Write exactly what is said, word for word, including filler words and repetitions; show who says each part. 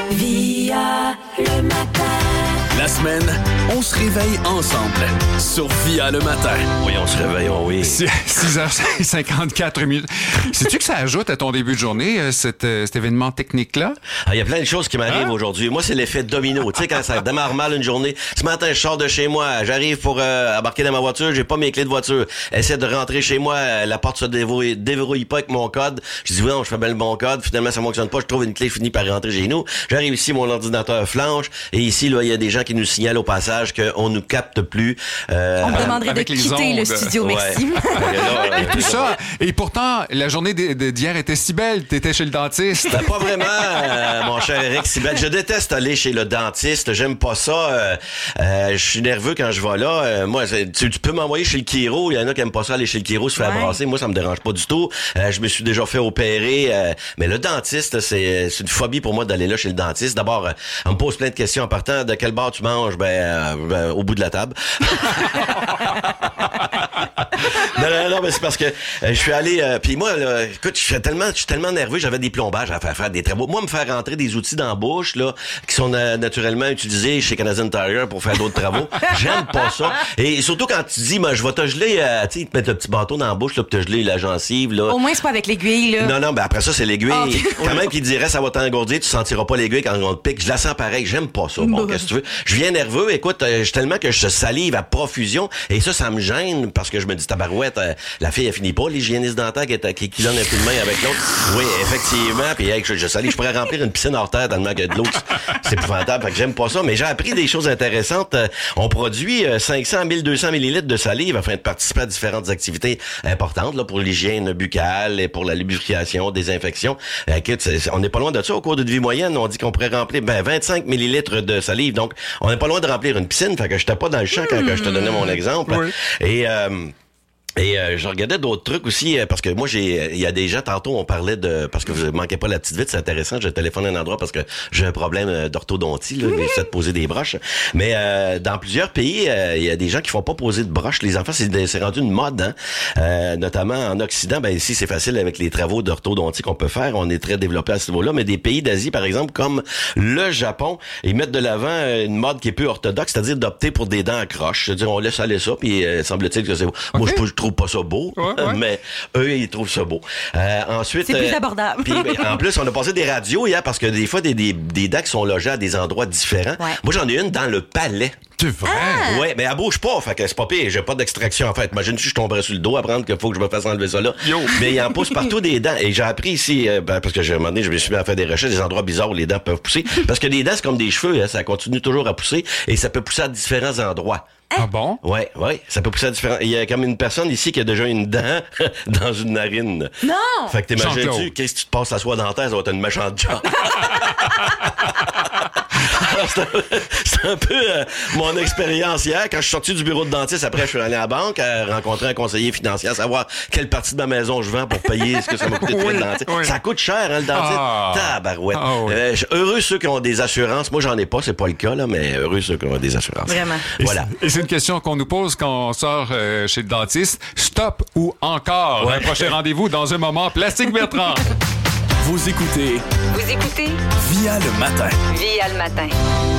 Speaker 1: Via le matin.
Speaker 2: La semaine, on se réveille ensemble sur Via le matin.
Speaker 3: Oui, on se réveille, oh oui.
Speaker 4: six heures cinquante-quatre minutes. Sais-tu que ça ajoute à ton début de journée, cet, cet événement technique-là?
Speaker 3: Ah, il y a plein de choses qui m'arrivent
Speaker 4: Hein?
Speaker 3: aujourd'hui. Moi, c'est l'effet domino. Tu sais, quand ça démarre mal une journée, ce matin, je sors de chez moi, j'arrive pour euh, embarquer dans ma voiture, j'ai pas mes clés de voiture. Essaie de rentrer chez moi, la porte se déverrouille, déverrouille pas avec mon code. Je dis, oui, non, je fais bien le bon code. Finalement, ça fonctionne pas. Je trouve une clé, finie par rentrer chez nous. J'arrive ici, mon ordinateur flanche. Et ici, là, il y a des gens qui nous signalent au passage qu'on nous capte plus. Euh,
Speaker 5: On me demanderait
Speaker 4: avec
Speaker 5: de
Speaker 4: les
Speaker 5: quitter le
Speaker 4: ondes.
Speaker 5: studio,
Speaker 3: ouais.
Speaker 5: merci.
Speaker 3: Là,
Speaker 4: Et tout ça. Et pourtant, la journée d- d- d'hier était si belle. T'étais chez le dentiste.
Speaker 3: Ben, pas vraiment, euh, mon cher Eric Sibel. Je déteste aller chez le dentiste. J'aime pas ça. Euh, euh, je suis nerveux quand je vais là. Euh, moi, c'est- tu, tu peux m'envoyer chez le chiro. Il y en a qui aiment pas ça aller chez le chiro se faire
Speaker 5: Ouais.
Speaker 3: brasser. Moi, ça me dérange pas du tout. Euh, je me suis déjà fait opérer. Euh, mais le dentiste, c'est, c'est une phobie pour moi d'aller là chez le dentiste. D'abord, euh, on me pose plein de questions en partant. De quel bar tu manges? Ben, euh, ben, au bout de la table. Non, non, non, mais c'est parce que euh, je suis allé... Euh, puis moi, là, écoute, je suis tellement, je suis tellement nerveux, j'avais des plombages à faire, faire des travaux. Moi, me faire rentrer des outils dans la bouche, là, qui sont euh, naturellement utilisés chez Canadian Tire pour faire d'autres travaux, j'aime pas ça. Et surtout quand tu dis, moi, je vais te geler, euh, tu sais, ils te mettent le petit bâton dans la bouche, là, pour te geler la gencive, là.
Speaker 5: Au moins, c'est pas avec l'aiguille, là.
Speaker 3: Non, non, ben après ça, c'est l'aiguille.
Speaker 5: Ah, ok.
Speaker 3: Quand même qu'il dirait, ça va t'engourdir, tu sentiras pas l'aiguille quand on te pique. Je la sens pareil, j'aime pas ça. Bon, qu'est-ce que tu veux? Je viens nerveux, écoute, euh, je tellement que je salive à profusion, et ça, ça me gêne, parce que je me dis, tabarouette, euh, la fille, elle finit pas, l'hygiéniste dentaire qui, est, qui, qui donne un coup de main avec l'autre. Oui, effectivement, puis hey, je, je salive, je pourrais remplir une piscine hors terre tellement qu'il y a de l'eau. C'est épouvantable, fait que j'aime pas ça, mais j'ai appris des choses intéressantes. Euh, on produit euh, cinq cents à mille deux cents millilitres de salive afin de participer à différentes activités importantes, là, pour l'hygiène buccale et pour la lubrification, désinfection. Euh, écoute, c'est- c'est- on n'est pas loin de ça. Au cours d'une vie moyenne, on dit qu'on pourrait remplir ben, vingt-cinq millilitres de salive. Donc, on n'est pas loin de remplir une piscine. Fait que j'étais pas dans le champ quand, quand je te donnais mon exemple.
Speaker 4: Oui.
Speaker 3: Et... Euh, Et euh, je regardais d'autres trucs aussi, euh, parce que moi, j'ai, il y a des gens, tantôt, on parlait de, parce que vous manquez pas la petite vite, c'est intéressant, je téléphone à un endroit parce que j'ai un problème euh, d'orthodontie, là, j'essaie de poser des broches. Mais euh, dans plusieurs pays, euh, il y a des gens qui font pas poser de broches. Les enfants, c'est, c'est rendu une mode, hein. Euh, notamment en Occident, ben ici, c'est facile avec les travaux d'orthodontie qu'on peut faire, on est très développé à ce niveau-là, mais des pays d'Asie, par exemple, comme le Japon, ils mettent de l'avant euh, une mode qui est peu orthodoxe, c'est-à-dire d'opter pour des dents à croche. C'est-à-dire, on laisse aller ça, puis euh, semble-t-il que c'est beau. Moi, je, je trouve pas ça beau,
Speaker 4: Ouais, ouais.
Speaker 3: mais eux, ils trouvent ça beau. Euh, ensuite,
Speaker 5: C'est plus
Speaker 3: euh,
Speaker 5: abordable.
Speaker 3: puis, ben, en plus, on a passé des radios hier parce que des fois, des, des, des dents qui sont logées à des endroits différents.
Speaker 5: Ouais.
Speaker 3: Moi, j'en ai une dans le palais.
Speaker 4: C'est vrai.
Speaker 3: Ouais, mais elle bouge pas, fait que c'est pas pire. J'ai pas d'extraction en fait. Imagine si je tomberais sur le dos à prendre qu'il faut que je me fasse enlever ça là.
Speaker 4: Yo.
Speaker 3: Mais il en pousse partout des dents. Et j'ai appris ici, euh, ben, parce que j'ai un moment donné, je me suis mis à faire des recherches, des endroits bizarres où les dents peuvent pousser. Parce que des dents, c'est comme des cheveux, hein, ça continue toujours à pousser et ça peut pousser à différents endroits.
Speaker 4: Ah bon?
Speaker 3: Ouais, ouais, ça peut pousser à différents. Il y a comme une personne ici qui a déjà une dent dans une narine.
Speaker 5: Non!
Speaker 3: Fait que t'imagines-tu,
Speaker 4: Jean-Claude.
Speaker 3: qu'est-ce que tu te passes la soie dentaire, ça va être une méchante job. Alors, c'est un, c'est un peu euh, mon expérience hier. Quand je suis sorti du bureau de dentiste, après, je suis allé à la banque, à rencontrer un conseiller financier, à savoir quelle partie de ma maison je vends pour payer ce que ça m'a coûté de faire le dentiste.
Speaker 4: oui.
Speaker 3: Ça coûte cher, hein, le dentiste.
Speaker 4: Ah.
Speaker 3: Tabarouette.
Speaker 4: Ah, oui.
Speaker 3: Euh, je- heureux ceux qui ont des assurances. Moi, j'en ai pas, c'est pas le cas, là, mais heureux ceux qui ont des assurances.
Speaker 5: Vraiment.
Speaker 4: Et
Speaker 3: Voilà.
Speaker 4: c'est- Et c'est une question qu'on nous pose quand on sort euh, chez le dentiste. Stop ou encore?
Speaker 3: Ouais.
Speaker 4: Un prochain rendez-vous dans un moment. Plastique Bertrand.
Speaker 2: Vous écoutez
Speaker 1: Vous écoutez
Speaker 2: Via le matin.
Speaker 1: Via le matin.